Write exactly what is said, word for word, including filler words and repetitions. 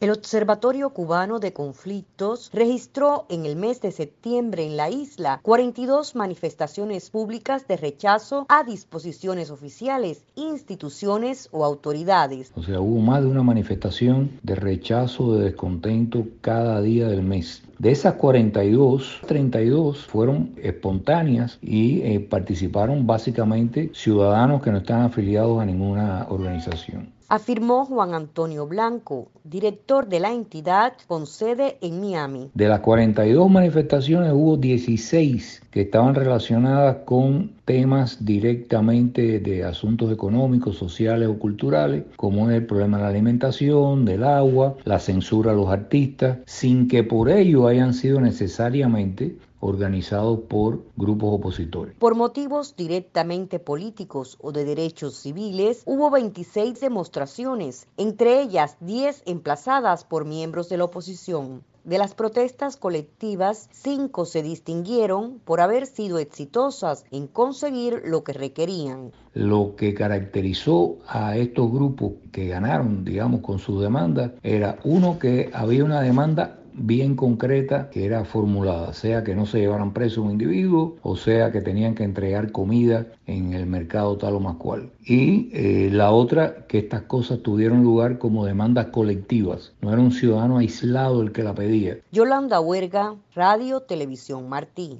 El Observatorio Cubano de Conflictos registró en el mes de septiembre en la isla cuarenta y dos manifestaciones públicas de rechazo a disposiciones oficiales, instituciones o autoridades. O sea, hubo más de una manifestación de rechazo, de descontento cada día del mes. De esas cuarenta y dos, treinta y dos fueron espontáneas y eh, participaron básicamente ciudadanos que no están afiliados a ninguna organización. Afirmó Juan Antonio Blanco, director de la entidad con sede en Miami. De las cuarenta y dos manifestaciones hubo dieciséis que estaban relacionadas con temas directamente de asuntos económicos, sociales o culturales, como es el problema de la alimentación, del agua, la censura a los artistas, sin que por ello hayan sido necesariamente organizados por grupos opositores. Por motivos directamente políticos o de derechos civiles, hubo veintiséis demostraciones, entre ellas diez emplazadas por miembros de la oposición. De las protestas colectivas, cinco se distinguieron por haber sido exitosas en conseguir lo que requerían. Lo que caracterizó a estos grupos que ganaron, digamos, con sus demandas, era uno, que había una demanda bien concreta que era formulada, sea que no se llevaran preso un individuo, o sea que tenían que entregar comida en el mercado tal o más cual. Y eh, la otra, que estas cosas tuvieron lugar como demandas colectivas, no era un ciudadano aislado el que la pedía. Yolanda Huerga, Radio Televisión Martí.